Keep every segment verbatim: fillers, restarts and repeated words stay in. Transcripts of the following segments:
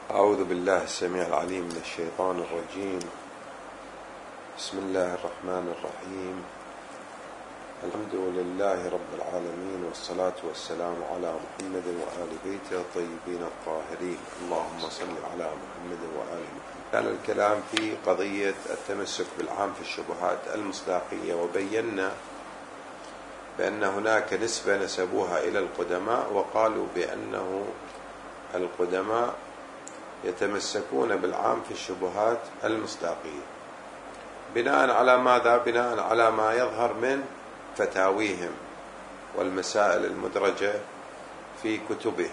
أعوذ بالله السميع العليم من الشيطان الرجيم. بسم الله الرحمن الرحيم. الحمد لله رب العالمين، والصلاة والسلام على محمد وآل بيته الطيبين الطاهرين. اللهم صل على محمد وآل محمد. كان الكلام في قضية التمسك بالعام في الشبهات المصداقية، وبينا بأن هناك نسبة نسبوها إلى القدماء، وقالوا بأنه القدماء يتمسكون بالعام في الشبهات المصداقية بناء على ماذا؟ بناء على ما يظهر من فتاويهم والمسائل المدرجة في كتبهم.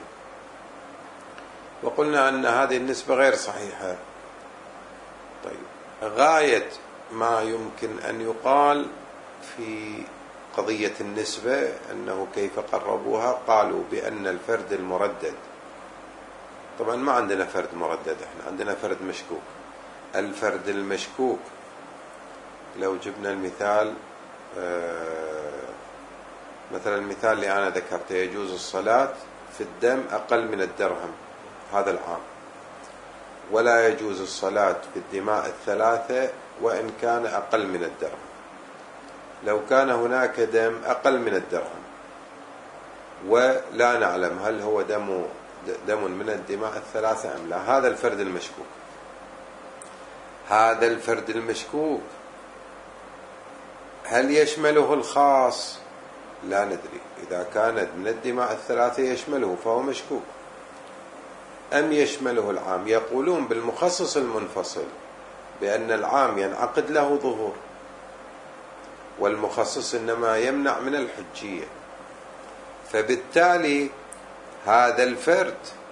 وقلنا أن هذه النسبة غير صحيحة. طيب، غاية ما يمكن أن يقال في قضية النسبة أنه كيف قربوها؟ قالوا بأن الفرد المردد، طبعا ما عندنا فرد مردد، احنا عندنا فرد مشكوك. الفرد المشكوك لو جبنا المثال، مثلا المثال اللي أنا ذكرته، يجوز الصلاة في الدم أقل من الدرهم، هذا العام، ولا يجوز الصلاة في الدماء الثلاثة وإن كان أقل من الدرهم. لو كان هناك دم أقل من الدرهم ولا نعلم هل هو دم دم من الدماء الثلاثة أم لا، هذا الفرد المشكوك. هذا الفرد المشكوك هل يشمله الخاص؟ لا ندري. إذا كانت من الدماء الثلاثة يشمله فهو مشكوك، أم يشمله العام؟ يقولون بالمخصص المنفصل بأن العام ينعقد له ظهور، والمخصص إنما يمنع من الحجية. فبالتالي هذا الفرد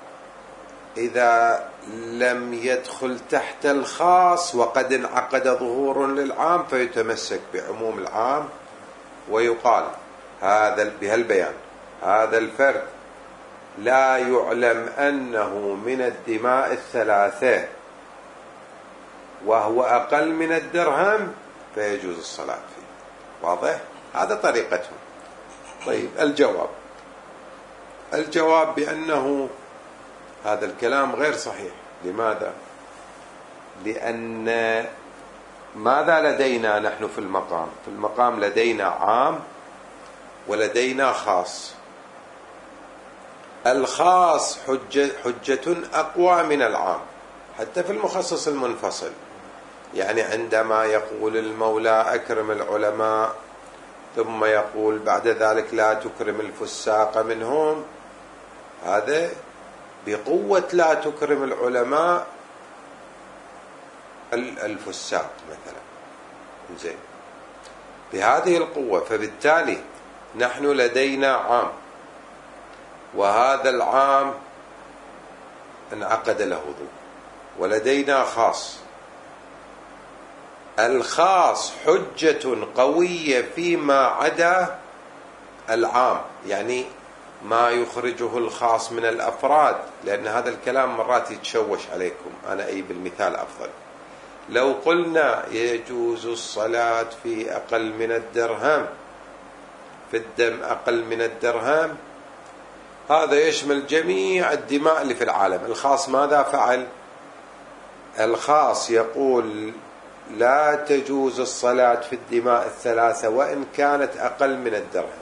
إذا لم يدخل تحت الخاص وقد انعقد ظهور للعام فيتمسك بعموم العام، ويقال هذا بهالبيان هذا الفرد لا يعلم أنه من الدماء الثلاثة وهو أقل من الدرهم فيجوز الصلاة فيه. واضح؟ هذا طريقتهم. طيب، الجواب الجواب بأنه هذا الكلام غير صحيح. لماذا؟ لأن ماذا لدينا نحن في المقام؟ في المقام لدينا عام ولدينا خاص. الخاص حجة, حجة أقوى من العام حتى في المخصص المنفصل. يعني عندما يقول المولى أكرم العلماء ثم يقول بعد ذلك لا تكرم الفساق منهم، هذا بقوة لا تكرم العلماء الفساق مثلا، زين، بهذه القوة. فبالتالي نحن لدينا عام، وهذا العام انعقد له ظهور، ولدينا خاص. الخاص حجة قوية فيما عدا العام، يعني ما يخرجه الخاص من الأفراد، لأن هذا الكلام مرات يتشوش عليكم. أنا أي بالمثال أفضل. لو قلنا يجوز الصلاة في أقل من الدرهم، في الدم أقل من الدرهم، هذا يشمل جميع الدماء اللي في العالم. الخاص ماذا فعل؟ الخاص يقول لا تجوز الصلاة في الدماء الثلاثة وإن كانت أقل من الدرهم،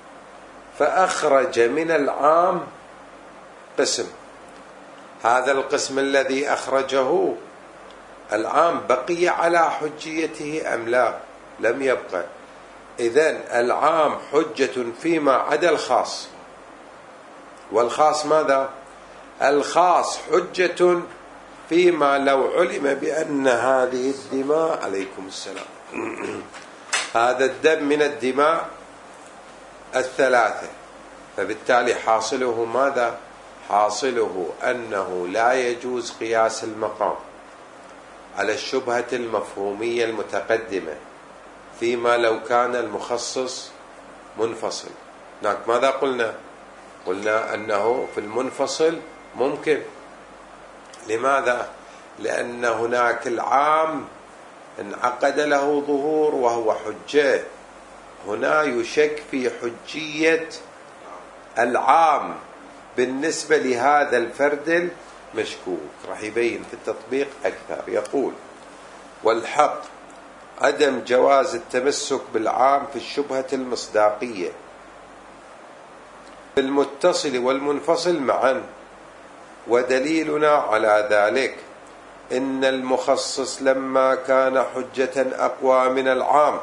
فأخرج من العام قسم. هذا القسم الذي أخرجه العام بقي على حجيته أم لا؟ لم يبقى. إذن العام حجة فيما عدا الخاص. والخاص ماذا؟ الخاص حجة فيما لو علم بأن هذه الدماء، عليكم السلام، هذا الدم من الدماء الثلاثة، فبالتالي حاصله ماذا؟ حاصله أنه لا يجوز قياس المقام على الشبهة المفهومية المتقدمة فيما لو كان المخصص منفصل. هناك ماذا قلنا؟ قلنا أنه في المنفصل ممكن. لماذا؟ لأن هناك العام انعقد له ظهور وهو حجة. هنا يشك في حجية العام بالنسبة لهذا الفرد مشكوك، راح يبين في التطبيق أكثر. يقول: والحق عدم جواز التمسك بالعام في الشبهة المصداقية بالمتصل والمنفصل معا، ودليلنا على ذلك إن المخصص لما كان حجة أقوى من العام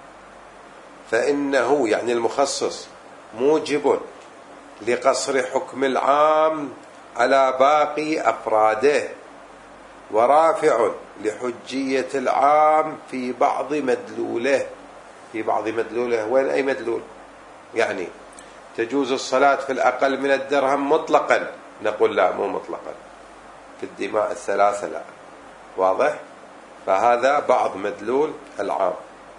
فإنه يعني المخصص موجب لقصر حكم العام على باقي أفراده، ورافع لحجية العام في بعض مدلوله. في بعض مدلوله وين أي مدلول؟ يعني تجوز الصلاة في الأقل من الدرهم مطلقا، نقول لا مو مطلقا، في الدماء الثلاثة لا. واضح؟ فهذا بعض مدلول العام.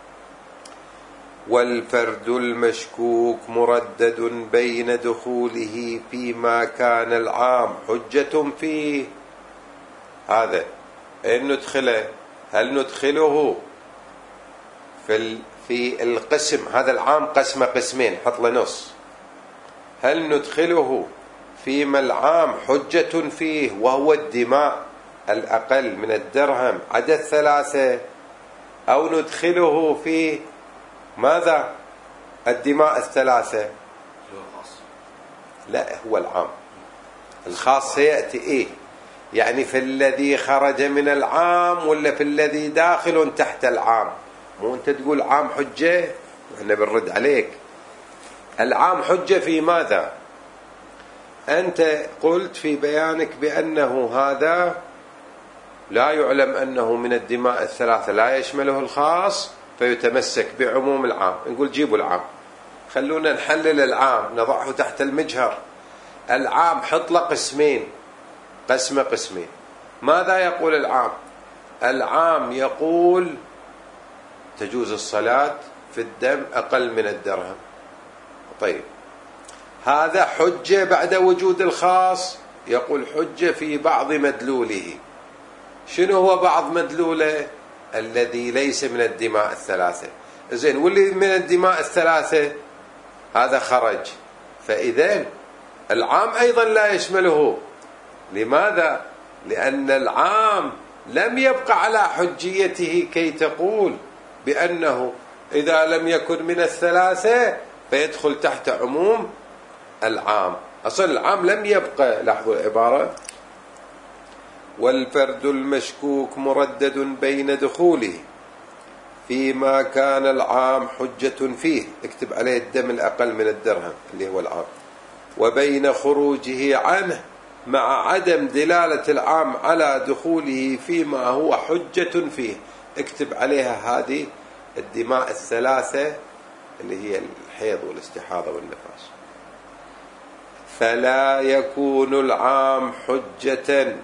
والفرد المشكوك مردد بين دخوله فيما كان العام حجة فيه. هذا إن ندخله، هل ندخله في في القسم هذا العام قسمة قسمين، حط له نص، هل ندخله فيما العام حجة فيه وهو الدماء الأقل من الدرهم عدد ثلاثة، أو ندخله في ماذا؟ الدماء الثلاثة؟ لا، هو العام. الخاص سيأتي إيه؟ يعني في الذي خرج من العام ولا في الذي داخل تحت العام؟ مو أنت تقول عام حجة وإحنا بنرد عليك. العام حجة في ماذا؟ أنت قلت في بيانك بأنه هذا لا يعلم أنه من الدماء الثلاثة، لا يشمله الخاص فيتمسك بعموم العام. نقول جيبوا العام، خلونا نحلل العام، نضعه تحت المجهر. العام حط له قسمين، قسمة قسمين. ماذا يقول العام؟ العام يقول تجوز الصلاة في الدم أقل من الدرهم. طيب، هذا حجة بعد وجود الخاص؟ يقول حجة في بعض مدلوله. شنو هو بعض مدلوله؟ الذي ليس من الدماء الثلاثة. زين، واللي من الدماء الثلاثة هذا خرج، فإذن العام أيضا لا يشمله. لماذا؟ لأن العام لم يبقى على حجيته كي تقول بأنه إذا لم يكن من الثلاثة فيدخل تحت عموم العام. أصلا العام لم يبقى. لاحظوا العبارة: والفرد المشكوك مردد بين دخوله فيما كان العام حجة فيه، اكتب عليه الدم الأقل من الدرهم اللي هو العام، وبين خروجه عنه مع عدم دلالة العام على دخوله فيما هو حجة فيه، اكتب عليها هذه الدماء الثلاثة اللي هي الحيض والاستحاضة والنفاس. فلا يكون العام حجة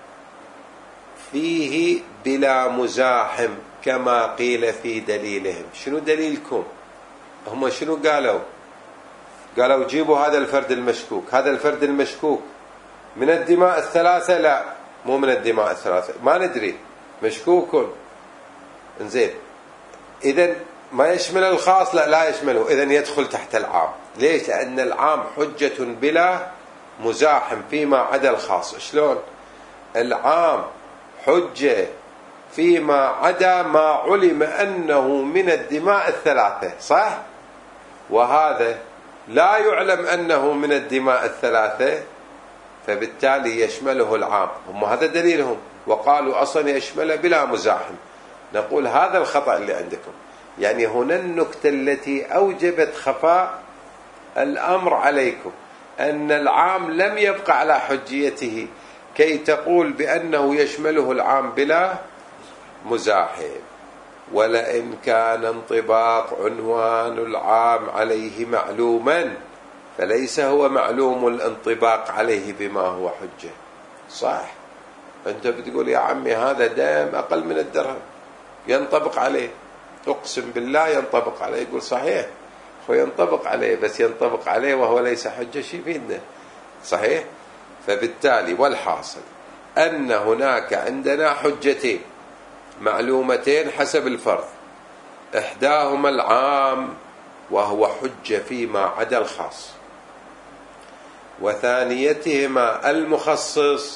فيه بلا مزاحم كما قيل في دليلهم. شنو دليلكم؟ هم شنو قالوا؟ قالوا جيبوا هذا الفرد المشكوك. هذا الفرد المشكوك من الدماء الثلاثة؟ لا، مو من الدماء الثلاثة، ما ندري، مشكوك. انزين، إذن ما يشمل الخاص؟ لا، لا يشمله، إذن يدخل تحت العام. ليش؟ لأن العام حجة بلا مزاحم فيما عدا الخاص. شلون؟ العام حجة فيما عدا ما علم أنه من الدماء الثلاثة، صح؟ وهذا لا يعلم أنه من الدماء الثلاثة، فبالتالي يشمله العام. هم هذا دليلهم، وقالوا أصلا يشمله بلا مزاحم. نقول هذا الخطأ اللي عندكم. يعني هنا النكتة التي أوجبت خفاء الأمر عليكم، أن العام لم يبقى على حجيته كي تقول بأنه يشمله العام بلا مزاحم. ولئن كان انطباق عنوان العام عليه معلوما فليس هو معلوم الانطباق عليه بما هو حجة. صح؟ أنت بتقول يا عمي هذا دم أقل من الدرهم ينطبق عليه، أقسم بالله ينطبق عليه. يقول صحيح، هو ينطبق عليه، بس ينطبق عليه وهو ليس حجة. شي فينا؟ صحيح؟ فبالتالي والحاصل أن هناك عندنا حجتين معلومتين حسب الفرض، إحداهما العام وهو حجة فيما عدا الخاص، وثانيتهما المخصص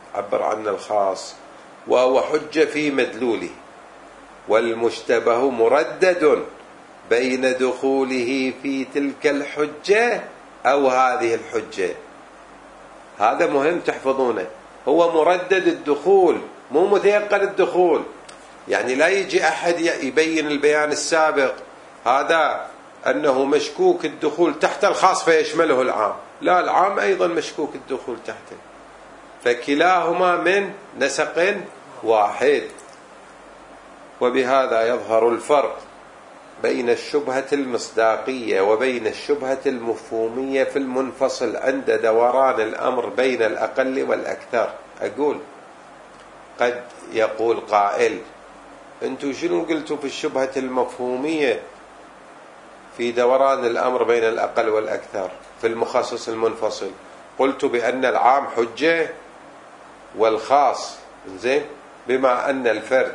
عبر عن الخاص وهو حجة في مدلوله، والمشتبه مردد بين دخوله في تلك الحجة أو هذه الحجة. هذا مهم تحفظونه، هو مردد الدخول مو متيقن الدخول. يعني لا يجي أحد يبين البيان السابق هذا أنه مشكوك الدخول تحت الخاص فيشمله العام، لا، العام أيضا مشكوك الدخول تحته، فكلاهما من نسق واحد. وبهذا يظهر الفرق بين الشبهة المصداقية وبين الشبهة المفهومية في المنفصل عند دوران الأمر بين الأقل والأكثر. أقول قد يقول قائل أنتم شنو قلتوا في الشبهة المفهومية في دوران الأمر بين الأقل والأكثر في المخصص المنفصل؟ قلت بأن العام حجة والخاص زين، بما أن الفرد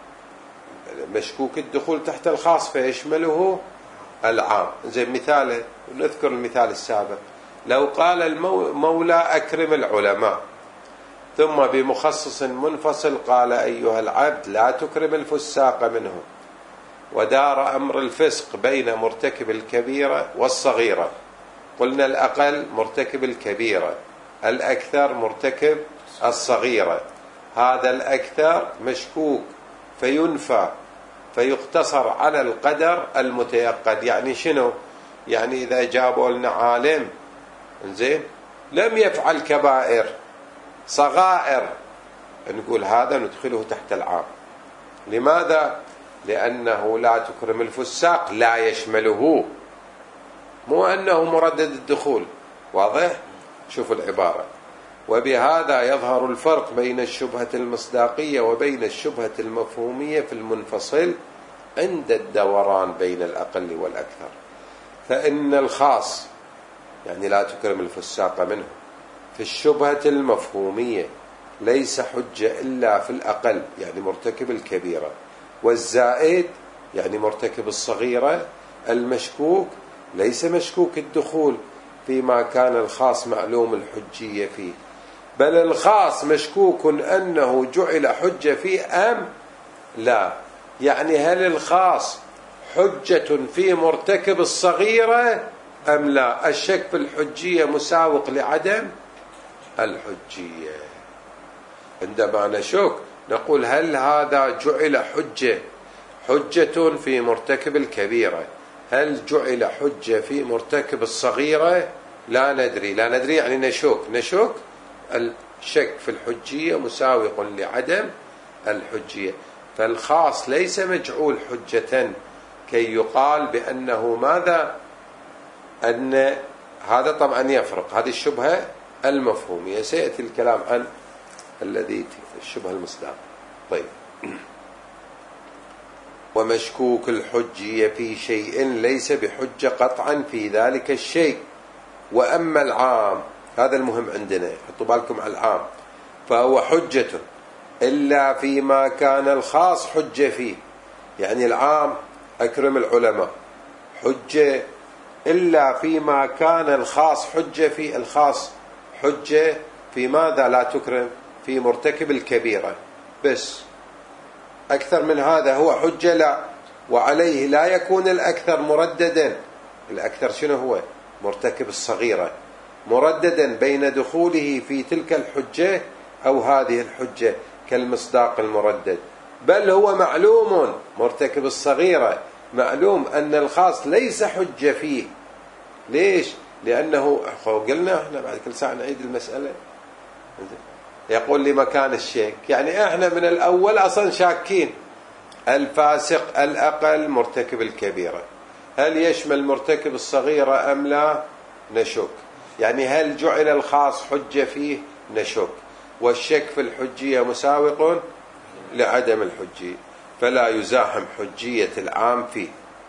مشكوك الدخول تحت الخاص فيشمله العام. زين، مثاله نذكر المثال السابق، لو قال المولى أكرم العلماء، ثم بمخصص منفصل قال أيها العبد لا تكرم الفساق منه، ودار أمر الفسق بين مرتكب الكبيرة والصغيرة، قلنا الأقل مرتكب الكبيرة، الأكثر مرتكب الصغيرة، هذا الأكثر مشكوك فينفى فيقتصر على القدر المتيقن. يعني شنو؟ يعني إذا جابوا لنا عالم زين لم يفعل كبائر، صغائر، نقول هذا ندخله تحت العام. لماذا؟ لأنه لا تكرم الفساق لا يشمله، مو أنه مردد الدخول. واضح؟ شوفوا العبارة. وبهذا يظهر الفرق بين الشبهة المصداقية وبين الشبهة المفهومية في المنفصل عند الدوران بين الأقل والأكثر. فإن الخاص يعني لا تكرم الفساق منه في الشبهة المفهومية ليس حجة إلا في الأقل يعني مرتكب الكبيرة، والزائد يعني مرتكب الصغيرة، المشكوك ليس مشكوك الدخول فيما كان الخاص معلوم الحجية فيه، بل الخاص مشكوك أنه جعل حجة فيه أم لا. يعني هل الخاص حجة في مرتكب الصغيرة أم لا؟ الشك في الحجية مساوق لعدم الحجية. عندما نشك نقول هل هذا جعل حجة حجة في مرتكب الكبيرة، هل جعل حجة في مرتكب الصغيرة؟ لا ندري. لا ندري يعني نشك. نشك الشك في الحجية مساوق لعدم الحجية. فالخاص ليس مجعول حجة كي يقال بأنه ماذا؟ أن هذا طبعا يفرق، هذه الشبهة المفهومية، سيأتي الكلام عن الذي الشبهة المصداق. طيب، ومشكوك الحجية في شيء ليس بحجة قطعا في ذلك الشيء. وأما العام، هذا المهم عندنا، حطوا بالكم على العام، فهو حجة إلا فيما كان الخاص حجة فيه. يعني العام أكرم العلماء حجة إلا فيما كان الخاص حجة فيه. الخاص حجة في ماذا لا تكرم؟ في مرتكب الكبيرة بس. أكثر من هذا هو حجة لا، وعليه لا يكون الأكثر مرددا. الأكثر شنو هو؟ مرتكب الصغيرة، مرددا بين دخوله في تلك الحجة أو هذه الحجة كالمصداق المردد، بل هو معلوم مرتكب الصغيرة معلوم أن الخاص ليس حجة فيه. ليش؟ لأنه قلنا احنا بعد كل ساعة نعيد المسألة. يقول لي مكان الشك، يعني احنا من الأول أصلا شاكين الفاسق الأقل مرتكب الكبيرة، هل يشمل مرتكب الصغيرة أم لا؟ نشك. يعني هل جعل الخاص حجة فيه؟ نشك. والشك في الحجية مساوق لعدم الحجية، فلا يزاحم حجية العام فيه.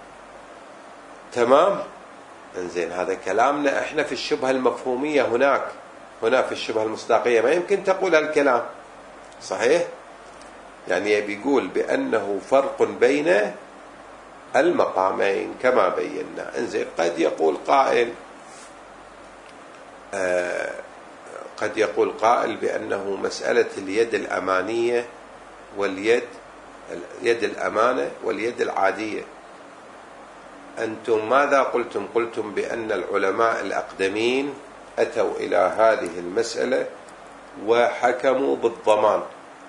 تمام؟ انزين، هذا كلامنا احنا في الشبهة المفهومية. هناك هنا في الشبهة المصداقية ما يمكن تقول هالكلام، صحيح؟ يعني يبي يقول بأنه فرق بين المقامين كما بينا. انزين، قد يقول قائل آه قد يقول قائل بأنه مسألة اليد الأمانية واليد اليد الأمانة واليد العادية، أنتم ماذا قلتم؟ قلتم بأن العلماء الأقدمين أتوا إلى هذه المسألة وحكموا بالضمان.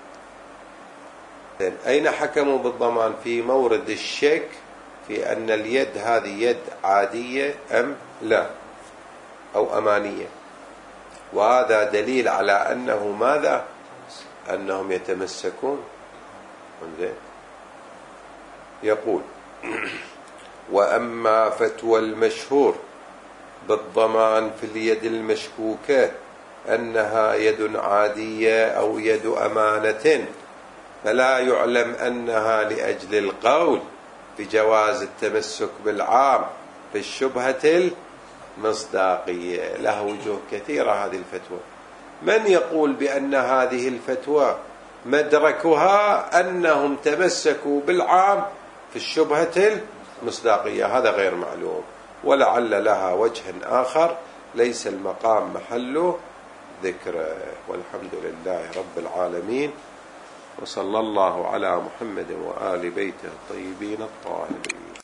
أين حكموا بالضمان؟ في مورد الشك في أن اليد هذه يد عادية أم لا أو أمانية، وهذا دليل على أنه ماذا؟ أنهم يتمسكون. يقول: وأما فتوى المشهور بالضمان في اليد المشكوكة أنها يد عادية أو يد أمانة، فلا يعلم أنها لأجل القول بجواز التمسك بالعام في الشبهة المصداقية. له وجوه كثيرة هذه الفتوى. من يقول بأن هذه الفتوى مدركها أنهم تمسكوا بالعام في الشبهة المصداقية؟ هذا غير معلوم، ولعل لها وجه آخر ليس المقام محله ذكره. والحمد لله رب العالمين، وصلى الله على محمد وآل بيته الطيبين الطاهرين.